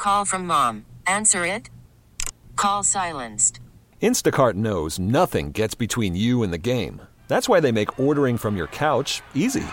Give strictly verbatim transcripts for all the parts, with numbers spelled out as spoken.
Call from mom. Answer it. Call silenced. Instacart knows nothing gets between you and the game. That's why they make ordering from your couch easy.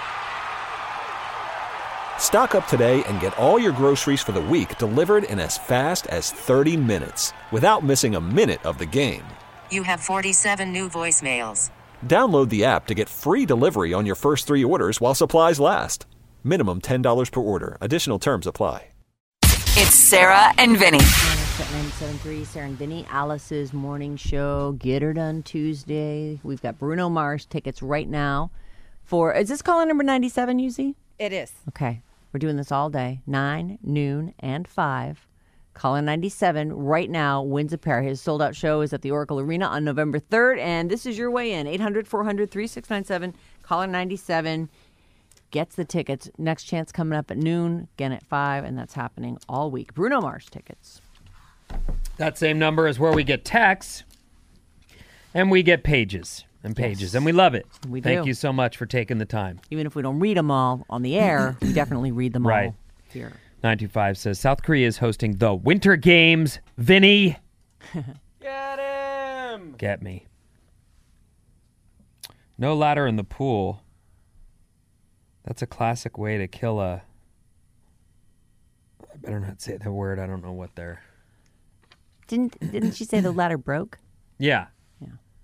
Stock up today and get all your groceries for the week delivered in as fast as thirty minutes without missing a minute of the game. You have forty-seven new voicemails. Download the app to get free delivery on your first three orders while supplies last. Minimum ten dollars per order. Additional terms apply. It's Sarah and Vinny. ninety-seven point three, Sarah and Vinny, Alice's morning show. Get Her Done Tuesday. We've got Bruno Mars tickets right now for, is this caller number ninety-seven, Yuzi? It is. Okay. We're doing this all day, nine, noon, and five. Caller ninety-seven right now wins a pair. His sold-out show is at the Oracle Arena on November third, and this is your way in. eight hundred, four hundred, thirty-six ninety-seven. Caller ninety-seven gets the tickets. Next chance coming up at noon, again at five, and that's happening all week. Bruno Mars tickets. That same number is where we get texts, and we get pages and pages, Yes. and we love it. We Thank do. you so much for taking the time. Even if we don't read them all on the air, we definitely read them Right. all here. nine two five says, South Korea is hosting the Winter Games. Vinny. Get him. Get me. No ladder in the pool. That's a classic way to kill a... I better not say the word. I don't know what they're... Didn't didn't she say the ladder broke? Yeah. Yeah.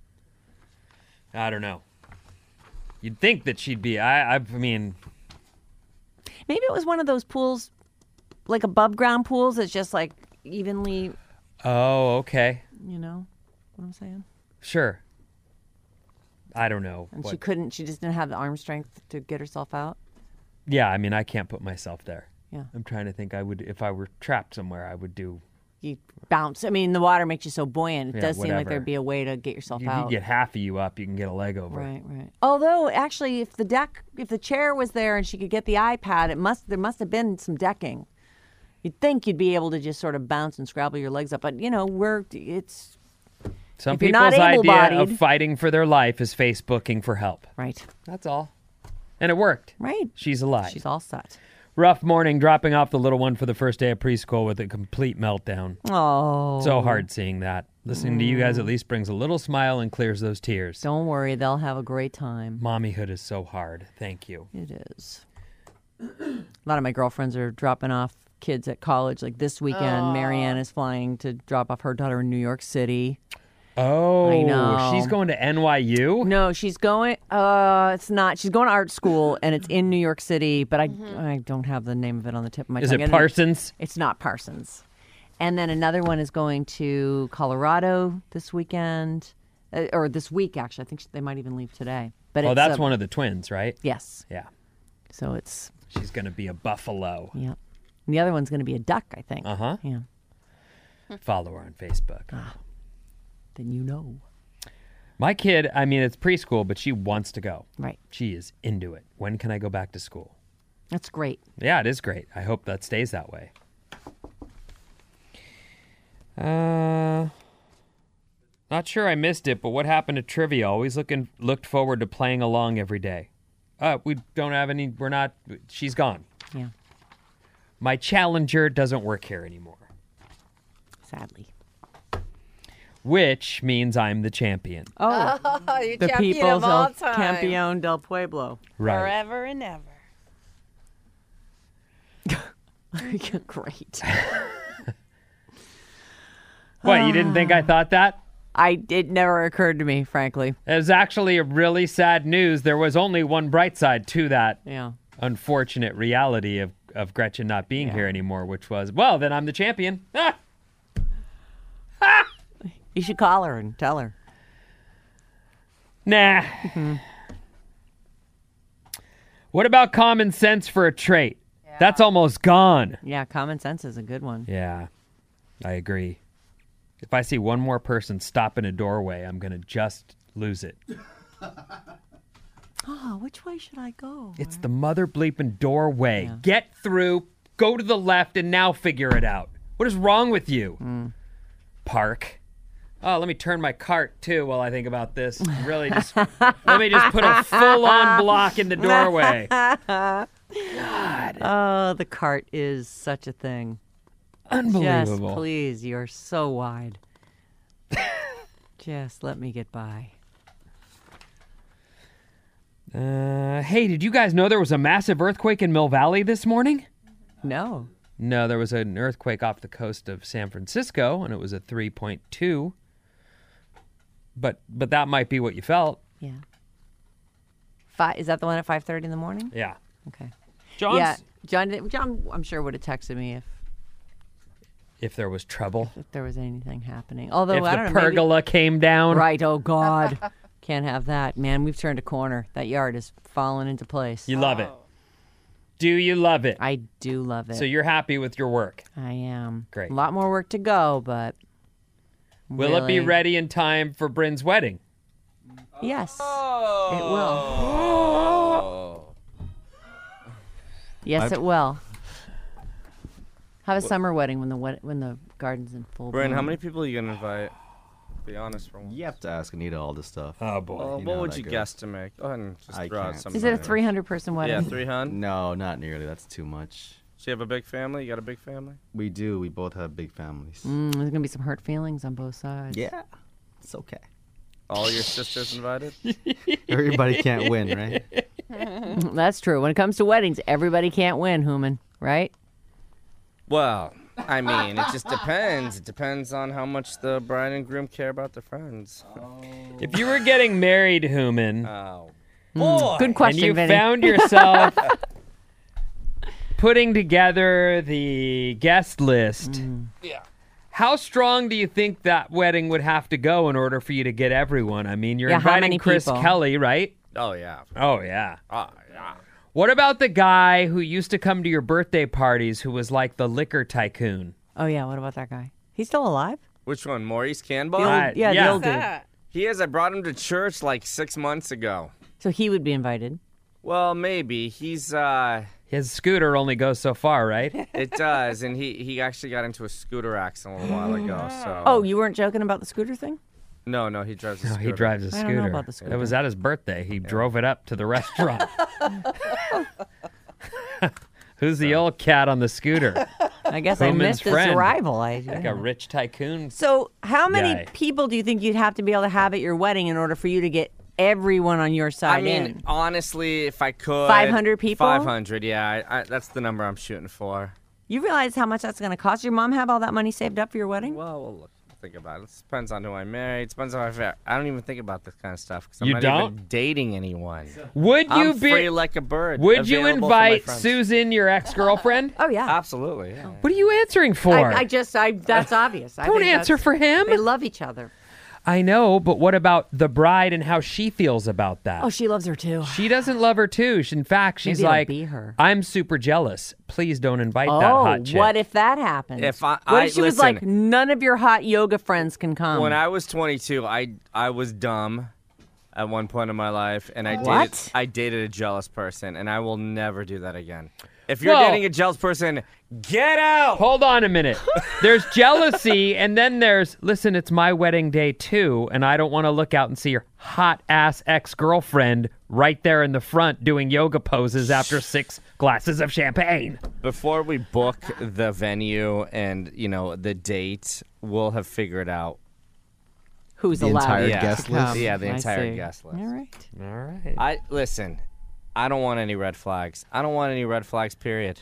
I don't know. You'd think that she'd be... I, I mean... Maybe it was one of those pools, like above ground pools that's just like evenly, Oh, okay. you know what I'm saying? Sure. I don't know. And what- she couldn't, she just didn't have the arm strength to get herself out. Yeah, I mean, I can't put myself there. Yeah. I'm trying to think I would... If I were trapped somewhere, I would do... You bounce. I mean, the water makes you so buoyant. It Yeah, does seem like whatever. there'd be a way to get yourself You, you out. get half of you up, you can get a leg over. Right, right. Although, actually, if the deck, if the chair was there and she could get the iPad, it must there must have been some decking. You'd think you'd be able to just sort of bounce and scrabble your legs up, but you know, we're it's Some If you're people's not idea able-bodied- of fighting for their life is Facebooking for help. right, That's all. And it worked. right. She's alive. She's all set. Rough morning dropping off the little one for the first day of preschool with a complete meltdown. Oh, So hard seeing that. Listening to you guys at least brings a little smile and clears those tears. Don't worry, they'll have a great time. Mommyhood is so hard. Thank you. It is. A lot of my girlfriends are dropping off kids at college. Like this weekend, Marianne is flying to drop off her daughter in New York City. Oh, I know. she's going to N Y U? No, she's going. Uh, it's not. She's going to art school, and it's in New York City. But I, I don't have the name of it on the tip of my Is tongue. it And Parsons? It's not Parsons. And then another one is going to Colorado this weekend, uh, or this week actually. I think they might even leave today. But Oh, it's, that's uh, one of the twins, right? Yes. Yeah. So it's She's going to be a buffalo. yeah. And the other one's going to be a duck, I think. Uh-huh. Yeah. Follow her on Facebook. Then you know. My kid, I mean, it's preschool, but she wants to go. Right. She is into it. When can I go back to school? That's great. Yeah, it is great. I hope that stays that way. Uh, not sure I missed it, but what happened to trivia? Always looking looked forward to playing along every day. Uh, we don't have any. We're not. She's gone. Yeah. My challenger doesn't work here anymore, Sadly. which means I'm the champion. Oh, Oh, you're the champion people's of all El time. Campeón del Pueblo. Right. Forever and ever. Great. What, you didn't think I thought that? I it never occurred to me, frankly. It was actually a really sad news. There was only one bright side to that Yeah. unfortunate reality of, of Gretchen not being Yeah. here anymore, which was, well, then I'm the champion. Ah! You should call her and tell her. Nah. What about common sense for a trait? That's almost gone. Yeah, common sense is a good one. Yeah, I agree. If I see one more person stop in a doorway, I'm going to just lose it. Oh, which way should I go? It's the mother bleeping doorway. Yeah. Get through, go to the left, and now figure it out. What is wrong with you? Mm. Park. Oh, let me turn my cart, too, while I think about this. Really, just let me just put a full-on block in the doorway. Oh, the cart is such a thing. Unbelievable. Just please, you're so wide. Just let me get by. Uh, hey, did you guys know there was a massive earthquake in Mill Valley this morning? No. No, there was an earthquake off the coast of San Francisco, and it was a three point two. But but that might be what you felt. Yeah. Five, is that the one at five thirty in the morning? Yeah. Okay. John's, Yeah, John. John, I'm sure would have texted me if, if there was trouble. if there was anything happening. Although if I the don't know. maybe- pergola came down. Right. Oh God. Can't have that, man. We've turned a corner. That yard is falling into place. You love it. Do you love it? I do love it. So you're happy with your work. I am. Great. A lot more work to go, but. Will it be really- ready in time for Bryn's wedding? Yes. It will. Yes, it will. Have a summer wedding when the wed- when the garden's in full Bryn, bloom. how many people are you gonna invite? Be honest for once. You have to ask Anita all this stuff. Oh, boy. Well, You what know would that you goes. guesstimate? Go ahead and just I throw out can't. some. Is it a numbers. three hundred person wedding? Yeah, three hundred. No, not nearly. That's too much. So you have a big family? You got a big family? We do. We both have big families. Mm, there's gonna be some hurt feelings on both sides. Yeah, it's okay. All your sisters invited? Everybody can't win, right? That's true. When it comes to weddings, everybody can't win, Human. Right? Well, I mean, it just depends. It depends on how much the bride and groom care about their friends. If you were getting married, Human, Oh. Good and question, you Vinny. found yourself putting together the guest list, Yeah. how strong do you think that wedding would have to go in order for you to get everyone? I mean, you're Yeah, how inviting many Chris people? Kelly, right? Oh, yeah. Oh, yeah. Oh, yeah. What about the guy who used to come to your birthday parties who was like the liquor tycoon? Oh yeah. What about that guy? He's still alive? Which one? Maurice The Canball? old, Uh, yeah, yeah. the old dude. He is. I brought him to church like six months ago. So he would be invited. Well, maybe. He's, uh, His scooter only goes so far, right? it does. And he, he actually got into a scooter accident a little while ago, so. Oh, you weren't joking about the scooter thing? No, no, he drives a No, scooter. he drives a I scooter. don't know about the It was at his birthday. He drove it up to the restaurant. Who's the old cat on the scooter? I guess I Human's missed his friend. arrival. I, Like a rich tycoon. So, how many guy. people do you think you'd have to be able to have at your wedding in order for you to get everyone on your side I mean, in? honestly, if I could. five hundred people? five hundred, yeah. I, I, that's the number I'm shooting for. You realize how much that's going to cost? Your mom have all that money saved up for your wedding? Well, we'll look, think about it. It depends on who I marry. It depends on if I, I don't even think about this kind of stuff because I'm You not don't? even dating anyone. Would you I'm be? free like a bird. Would you available for my invite friends. Susan, your ex-girlfriend? Oh yeah. Absolutely, yeah. What are you answering for? I, I just, I that's obvious. I Don't think answer that's- for him. They love each other. I know, but what about the bride and how she feels about that? Oh, she loves her too. She doesn't love her too. She- In fact, she's Maybe it'll like, be her. I'm super jealous. Please don't invite that Oh, hot chick. what if that happens? If I- what I- if she was listen. like, none of your hot yoga friends can come? When I was twenty-two, I I was dumb at one point in my life, and I dated What? I dated a jealous person, and I will never do that again. If you're Well- dating a jealous person, get out. Hold on a minute. There's jealousy, and then there's, listen, it's my wedding day too, and I don't want to look out and see your hot ass ex girlfriend right there in the front doing yoga poses after six glasses of champagne. Before we book the venue and you know the date, we'll have figured out. Who's The allowed entire Yeah. guest to list. come? Yeah, the I entire see. guest list. All right. All right. I listen. I don't want any red flags. I don't want any red flags. Period.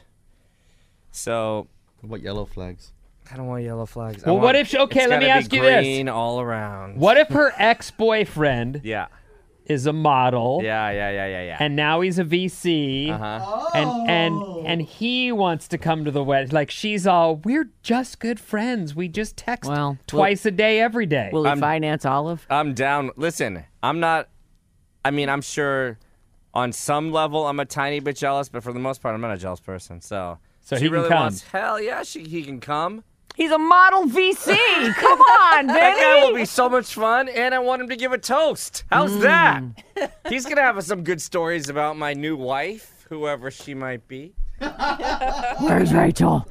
So What yellow flags? I don't want yellow flags. I Well, want- what if she- okay, it's let me gotta ask be you this. green all around. What if her ex-boyfriend Yeah. is a model, Yeah. Yeah. Yeah. Yeah. Yeah. and now he's a V C, uh huh. and and and he wants to come to the wedding? Like she's all, we're just good friends. We just text Well, twice a day, every day. Will he I'm- finance Olive? I'm down. Listen, I'm not. I mean, I'm sure on some level I'm a tiny bit jealous, but for the most part, I'm not a jealous person. So, So she he can really come. wants. Hell yeah, she he can come. He's a model V C. Come on, That guy will Vinny. be so much fun, and I want him to give a toast. How's that? He's gonna have some good stories about my new wife, whoever she might be. Where's Rachel?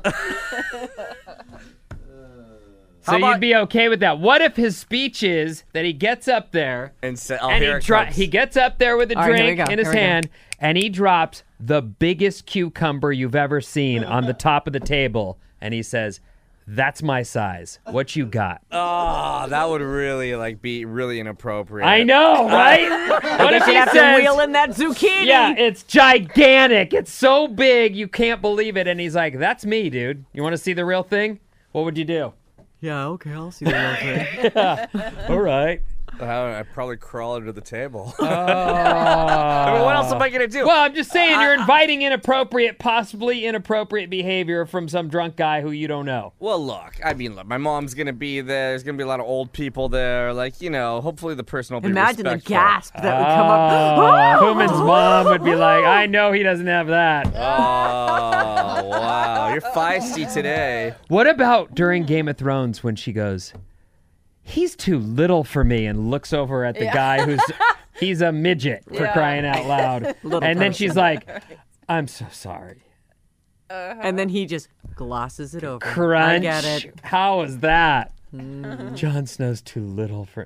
So How you'd about- be okay with that? What if his speech is that he gets up there And say, oh, and here he it dro- comes. he gets up there with a All right, here we drink go, in his here we go. hand and he drops the biggest cucumber you've ever seen on the top of the table and he says, That's my size. What you got? Oh, that would really like be really inappropriate. I know, right? What if You'd he have to says, wheel in that zucchini. yeah, it's gigantic. It's so big, you can't believe it. And he's like, that's me, dude. You want to see the real thing? What would you do? Yeah, okay, I'll see the real thing. All right. I I'd probably crawl under the table. Oh. I mean, what else am I gonna do? Well, I'm just saying you're inviting inappropriate, possibly inappropriate behavior from some drunk guy who you don't know. Well, look, I mean, look, my mom's gonna be there. There's gonna be a lot of old people there. Like, you know, hopefully the person will be Imagine the respectful. gasp that would come up. Oh, Human's mom would be like, I know he doesn't have that. Oh, wow. You're feisty today. What about during Game of Thrones when she goes, he's too little for me, and looks over at the guy who's, he's a midget for Yeah. crying out loud. Little And then person. she's like, I'm so sorry. And then he just glosses it over. Crunch. I get it. How is that? Jon Snow's too little for.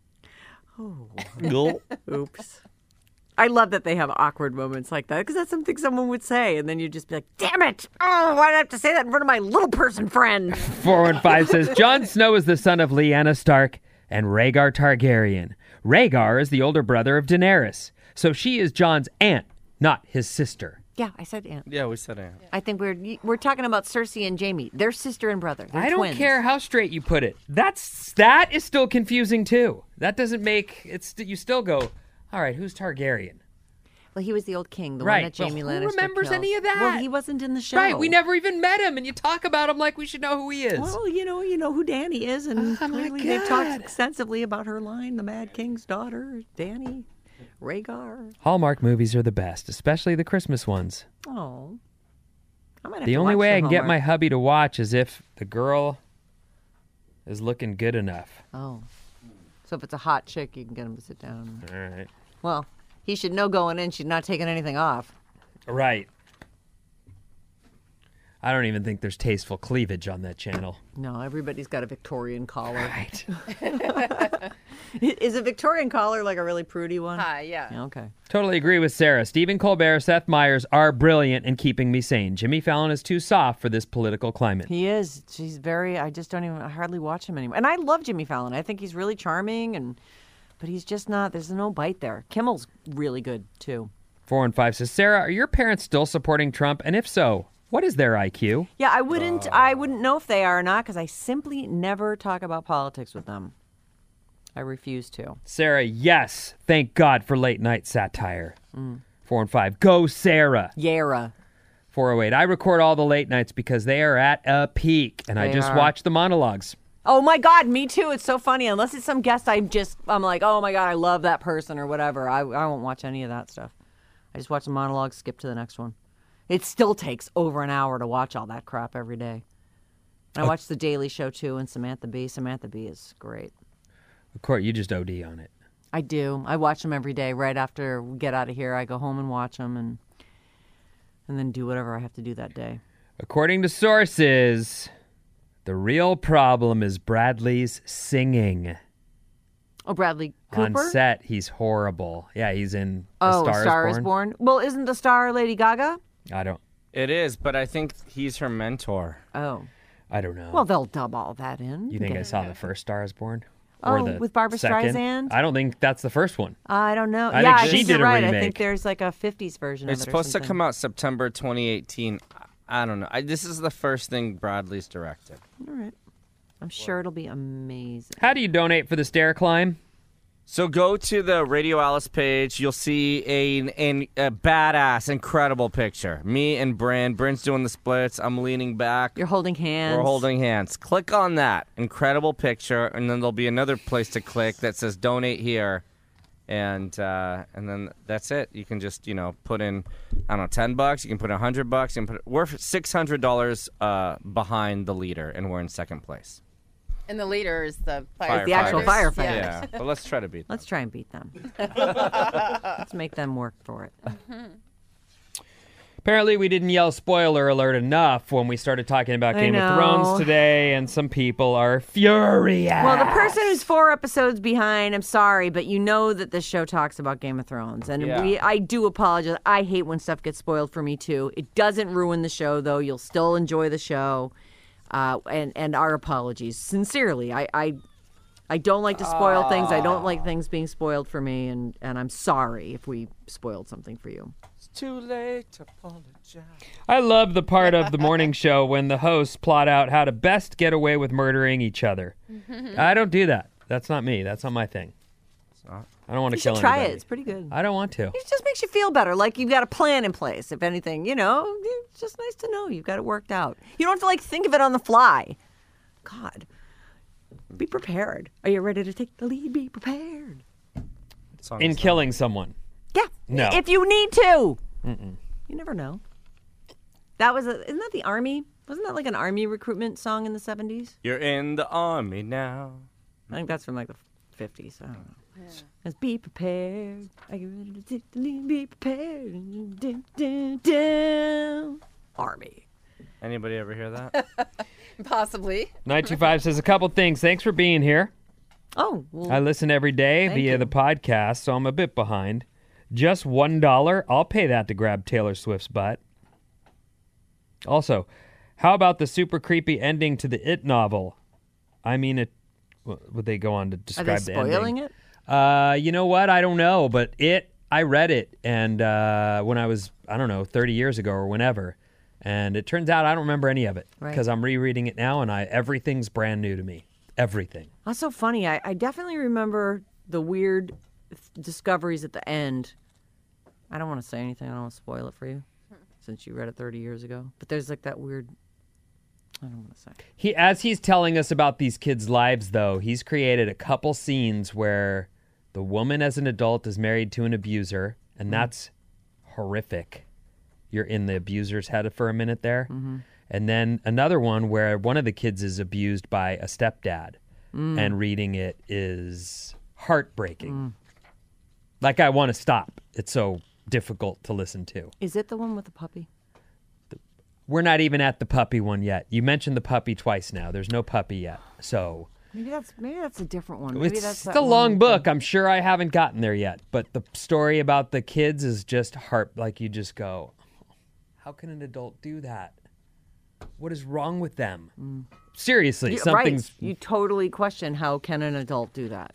Oops. I love that they have awkward moments like that because that's something someone would say, and then you'd just be like, damn it! Oh, why did I have to say that in front of my little person friend? four one five says Jon Snow is the son of Lyanna Stark and Rhaegar Targaryen. Rhaegar is the older brother of Daenerys, so she is Jon's aunt, not his sister. Yeah, I said aunt. Yeah, we said it. I think we're we're talking about Cersei and Jaime. They're sister and brother. They're I don't twins. care how straight you put it. That's that is still confusing too. That doesn't make it's you still go, all right, who's Targaryen? Well, he was the old king, the Right. one that Jaime Well, who Lannister remembers killed. any of that? Well, he wasn't in the show. Right, we never even met him, and you talk about him like we should know who he is. Well, you know, you know who Dany is, and Oh, my clearly they've talked God. extensively about her line, the Mad King's daughter, Dany, Rhaegar. Hallmark movies are the best, especially the Christmas ones. Oh, I might have The to only watch way the I can get my Hallmark. hubby to watch is if the girl is looking good enough. Oh, so if it's a hot chick, you can get him to sit down. All right. Well, he should know going in she's not taking anything off. Right. I don't even think there's tasteful cleavage on that channel. No, everybody's got a Victorian collar. Right. Is a Victorian collar like a really prudy one? Hi, yeah. Yeah, okay. Totally agree with Sarah. Stephen Colbert, Seth Meyers are brilliant in keeping me sane. Jimmy Fallon is too soft for this political climate. He is. She's very. I just don't even. I hardly watch him anymore. And I love Jimmy Fallon. I think he's really charming, and but he's just not. There's no bite there. Kimmel's really good too. four one five says, Sarah, are your parents still supporting Trump? And if so, what is their I Q? Yeah, I wouldn't. I wouldn't know if they are or not because I simply never talk about politics with them. I refuse to. Sarah, yes. Thank God for late night satire. four one five, go Sarah. Yara. four oh eight, I record all the late nights because they are at a peak, and I They just are. watch the monologues. Oh my God, me too. It's so funny. Unless it's some guest, I'm just. I'm like, oh my God, I love that person or whatever. I I won't watch any of that stuff. I just watch the monologue, skip to the next one. It still takes over an hour to watch all that crap every day. I watch The Daily Show too, and Samantha Bee. Samantha Bee is great. Of course, you just O D on it. I do. I watch them every day. Right after we get out of here, I go home and watch them, and and then do whatever I have to do that day. According to sources, the real problem is Bradley's singing. Oh, Bradley Cooper. On set, he's horrible. Yeah, he's in The oh, Star, Star is is Born. Born. Well, isn't the star Lady Gaga? I don't. It is, but I think he's her mentor. Oh. I don't know. Well, they'll dub all that in. you think Get- I saw the first Star is Born? Oh, the with Barbra second? Streisand? I don't think that's the first one. I don't know. I yeah, think I she think did you're a right. I remake. think there's like a fifties version It's of it. or supposed to something. come out September twenty eighteen. I don't know. I, this is the first thing Bradley's directed. All right. I'm sure it'll be amazing. How do you donate for the stair climb? So go to the Radio Alice page. You'll see a, a, a badass, incredible picture. Me and Bryn. Bryn's doing the splits. I'm leaning back. You're holding hands. We're holding hands. Click on that incredible picture, and then there'll be another place to click that says "Donate here," and uh, and then that's it. You can just you know put in I don't know ten bucks. You can put in a hundred bucks. You can put we're six hundred dollars uh, behind the leader, and we're in second place. And the leader is the Fire- firefighters. the actual Firefighters. firefighters. Yeah, but let's try to beat them. Let's try and beat them. Let's make them work for it. Apparently, we didn't yell spoiler alert enough when we started talking about I Game of know. Thrones today, and some people are furious. Well, the person who's four episodes behind, I'm sorry, but you know that this show talks about Game of Thrones. And Yeah. we I do apologize. I hate when stuff gets spoiled for me, too. It doesn't ruin the show, though. You'll still enjoy the show. uh, and and our apologies sincerely. I, I I don't like to spoil things. I don't like things being spoiled for me, and and I'm sorry if we spoiled something for you. It's too late to apologize. I love the part of the morning show when the hosts plot out how to best get away with murdering each other. I don't do that. That's not me. That's not my thing. I don't want to You kill should try anybody. it. It's pretty good. I don't want to. It just makes you feel better, like you've got a plan in place. If anything, you know, it's just nice to know you've got it worked out. You don't have to like think of it on the fly. God, be prepared. Are you ready to take the lead? Be prepared. Song In is that? killing someone. Yeah. No. If you need to. Mm-mm. You never know. That was a. Isn't that the army? Wasn't that like an army recruitment song in the seventies? You're in the army now. I think that's from like the fifties. I don't know. Let's be prepared. Are you ready to take the lead? Be prepared. Dun, dun, dun. Army. Anybody ever hear that? Possibly. nine two five says a couple things. Thanks for being here. Oh, well, I listen every day Thank via you. the podcast, so I'm a bit behind. Just one dollar. I'll pay that to grab Taylor Swift's butt. Also, how about the super creepy ending to the It novel? I mean, it. Would they go on to are describe they the ending? spoiling it? Uh, you know what? I don't know, but it. I read it, and uh, when I was, I don't know, thirty years ago or whenever, and it turns out I don't remember any of it Right. because I'm rereading it now, and I everything's brand new to me. Everything. That's so funny. I, I definitely remember the weird discoveries at the end. I don't want to say anything. I don't want to spoil it for you, since you read it thirty years ago. But there's like that weird. I don't want to say. He, as he's telling us about these kids' lives, though, he's created a couple scenes where the woman as an adult is married to an abuser, and that's horrific. You're in the abuser's head for a minute there. Mm-hmm. And then another one where one of the kids is abused by a stepdad, Mm. and reading it is heartbreaking. Like, I want to stop. It's so difficult to listen to. Is it the one with the puppy? We're not even at the puppy one yet. You mentioned the puppy twice now. There's no puppy yet. So Maybe that's maybe that's a different one. Maybe it's that's that the one long with book. I'm sure I haven't gotten there yet. But the story about the kids is just heart. Like, you just go, how can an adult do that? What is wrong with them? Seriously, Yeah, something's... right. You totally question how can an adult do that.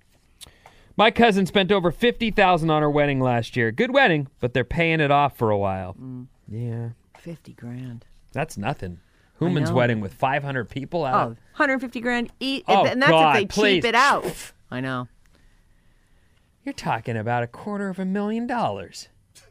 My cousin spent over fifty thousand dollars on her wedding last year. Good wedding, but they're paying it off for a while. Yeah, Fifty grand. that's nothing. Human's know. wedding with five hundred people Oh, out. one hundred fifty grand each, Oh, and that's God, if they please. cheap it out. I know. You're talking about a quarter of a million dollars.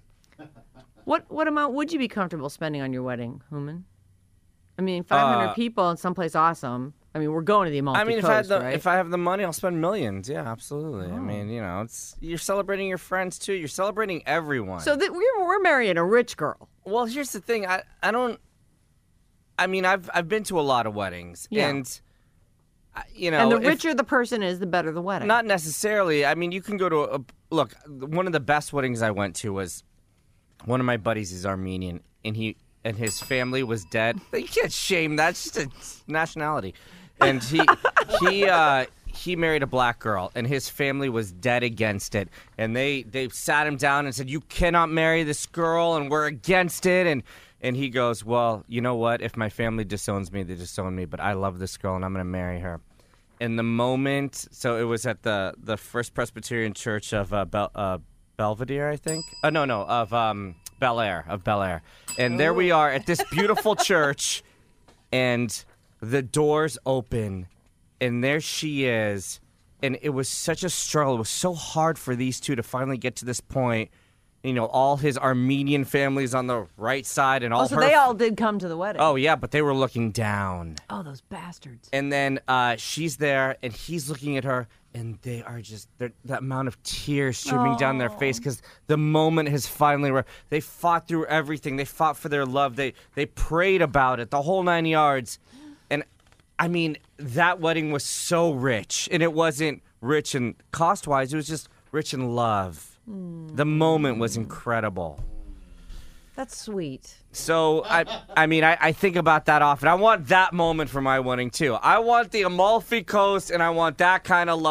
What what amount would you be comfortable spending on your wedding, Human? I mean, five hundred Uh, people in someplace awesome. I mean, we're going to the Amalfi I mean, if Coast, I had the right? if I have the money, I'll spend millions. Yeah, absolutely. I mean, you know, it's you're celebrating your friends too. You're celebrating everyone. so that we're we're marrying a rich girl. well, here's the thing. I I don't. I mean, I've I've been to a lot of weddings, Yeah. and I- you know, and the if- richer the person is, the better the wedding. Not necessarily. I mean, you can go to a look. One of the best weddings I went to was one of my buddies is Armenian, and he and his family was dead. You can't shame that. It's just a nationality. And he he uh, he married a black girl, and his family was dead against it. And they they sat him down and said, "You cannot marry this girl, and we're against it." And and he goes, "Well, you know what? If my family disowns me, they disown me. But I love this girl, and I'm going to marry her." In the moment, so it was at the, the First Presbyterian Church of uh, Bel- uh, Belvedere, I think. Uh, no, no, of um, Bel Air, of Bel Air. And there we are at this beautiful church, and the doors open, and there she is. And it was such a struggle. It was so hard for these two to finally get to this point. You know, all his Armenian family's on the right side, and all Oh, so her. they all did come to the wedding. Oh yeah, but they were looking down. Oh, those bastards. And then uh, she's there, and he's looking at her, and they are just they're- that amount of tears streaming down their face because the moment has finally. Re- they fought through everything. They fought for their love. They they prayed about it, the whole nine yards. And I mean, that wedding was so rich, and it wasn't rich in cost wise. It was just rich in love. The moment was incredible. That's sweet. So I, I mean, I, I think about that often. I want that moment for my wedding too. I want the Amalfi Coast, and I want that kind of love,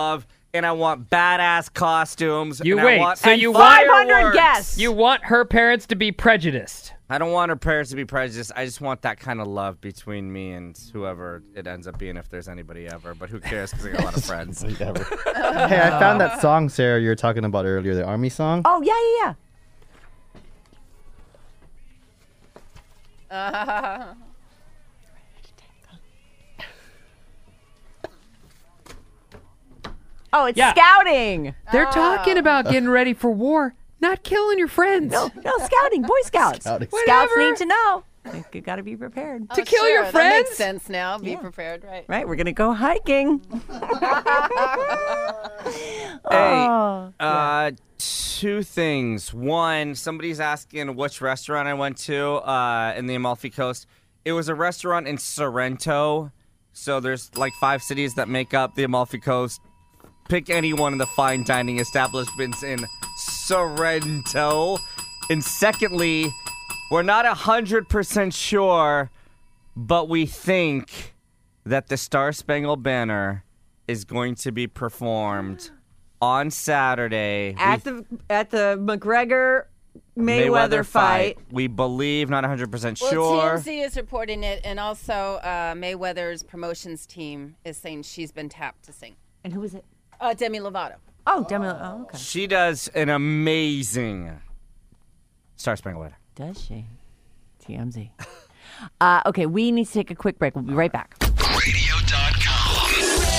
and I want badass costumes. You and wait, I want so and you five want hundred fireworks. guests. you want her parents to be prejudiced. I don't want her parents to be prejudiced. I just want that kind of love between me and whoever it ends up being, if there's anybody ever. But who cares? Because I got a lot of friends. Hey, I found that song, Sarah, you were talking about earlier, the Army song. Oh, yeah, yeah, yeah. Uh, Oh, it's Yeah. scouting. They're talking about getting ready for war, not killing your friends. No, no, scouting. Boy Scouts. Scouting. Scouts Whatever. need to know. You got to be prepared. To kill your That friends? makes sense now. Be prepared, right? Right, we're going to go hiking. Hey, Oh. uh, two things. One, somebody's asking which restaurant I went to uh, in the Amalfi Coast. It was a restaurant in Sorrento. So there's like five cities that make up the Amalfi Coast. Pick any one of the fine dining establishments in Sorrento. And secondly, we're not one hundred percent sure, but we think that the Star Spangled Banner is going to be performed on Saturday. At we, the at the McGregor Mayweather, fight. We believe, not one hundred percent Well, sure. T M Z is reporting it, and also uh, Mayweather's promotions team is saying she's been tapped to sing. And who is it? Uh, Demi Lovato. Oh, Demi. Oh, okay. She does an amazing Star Spangled Banner. Does she? T M Z. uh, okay, we need to take a quick break. We'll be right back. radio dot com.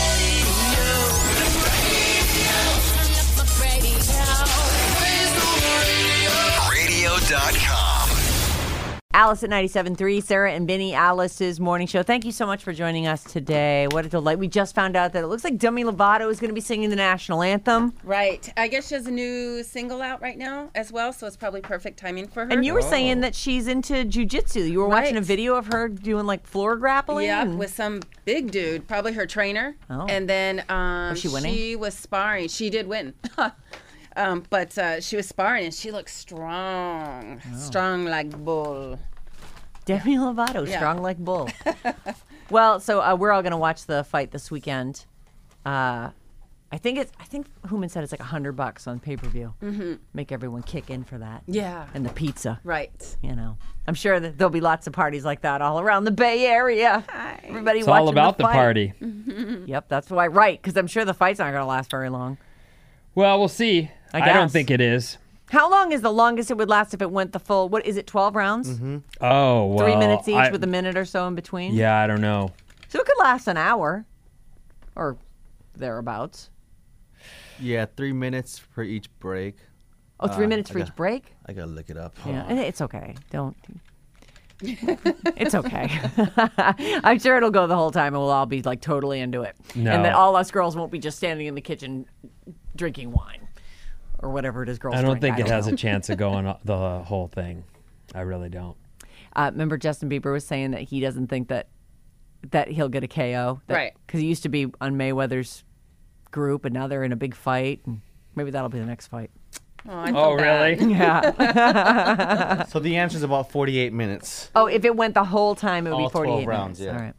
radio dot com. Alice at ninety-seven point three, Sarah and Vinny, Alice's morning show. Thank you so much for joining us today. What a delight. We just found out that it looks like Demi Lovato is going to be singing the national anthem. Right. I guess she has a new single out right now as well, so it's probably perfect timing for her. And you were saying that she's into jujitsu. You were watching a Right. video of her doing like floor grappling. Yeah, and- with some big dude, probably her trainer. Oh. And then um, Was she winning? she was sparring. She did win. um, but uh, she was sparring, and she looked strong. Oh. Strong like bull. Demi Lovato, Yeah. strong like bull. Well, so uh, we're all going to watch the fight this weekend. Uh, I think it's. I think Human said it's like a hundred bucks on pay per view. Mm-hmm. Make everyone kick in for that. Yeah. And the pizza. Right. You know, I'm sure that there'll be lots of parties like that all around the Bay Area. Everybody It's watching all about the, fight. party. Yep, that's why. Right, because I'm sure the fight's not going to last very long. Well, we'll see. I I don't guess. think it is. How long is the longest it would last if it went the full? What is it? twelve rounds? Mm-hmm. Oh, well. Three minutes each I- with a minute or so in between. Yeah, I don't know. So it could last an hour, or thereabouts. Yeah, three minutes for each break. Oh, three Uh, minutes for I each got- break. I gotta look it up. Yeah, and it's okay. Don't. It's okay. I'm sure it'll go the whole time, and we'll all be like totally into it. No. And that all us girls won't be just standing in the kitchen drinking wine or whatever it is girls I don't drink. think it has know. a chance of going the whole thing. I really don't. Uh, remember, Justin Bieber was saying that he doesn't think that that he'll get a K O. That, Right. Because he used to be on Mayweather's group, and now they're in a big fight. And maybe that'll be the next fight. Oh, I Oh, feel bad. really? Yeah. So the answer is about forty-eight minutes. Oh, if it went the whole time, it would All be forty-eight twelve rounds, minutes. yeah. All right.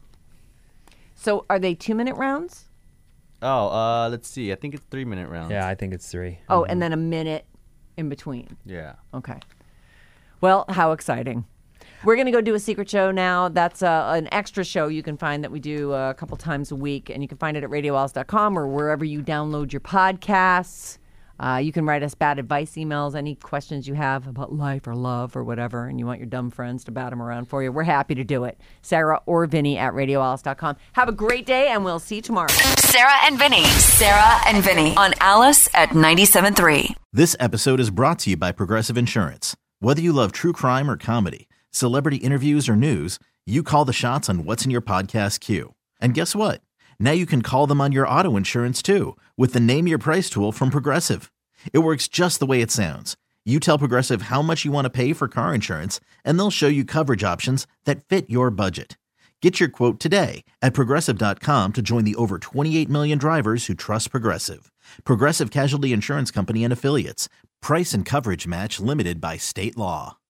So are they two-minute rounds? Oh, uh, let's see. I think it's three-minute rounds. Yeah, I think it's three. Oh, and then a minute in between. Yeah. Okay. Well, how exciting. We're going to go do a secret show now. That's uh, an extra show you can find that we do uh, a couple times a week, and you can find it at radio alice dot com or wherever you download your podcasts. Uh, you can write us bad advice emails, any questions you have about life or love or whatever, and you want your dumb friends to bat them around for you. We're happy to do it. Sarah or Vinny at radio alice dot com. Have a great day, and we'll see you tomorrow. Sarah and Vinny. Sarah and Vinny on Alice at ninety-seven point three. This episode is brought to you by Progressive Insurance. Whether you love true crime or comedy, celebrity interviews or news, you call the shots on what's in your podcast queue. And guess what? Now you can call them on your auto insurance too with the Name Your Price tool from Progressive. It works just the way it sounds. You tell Progressive how much you want to pay for car insurance, and they'll show you coverage options that fit your budget. Get your quote today at progressive dot com to join the over twenty-eight million drivers who trust Progressive. Progressive Casualty Insurance Company and Affiliates. Price and coverage match limited by state law.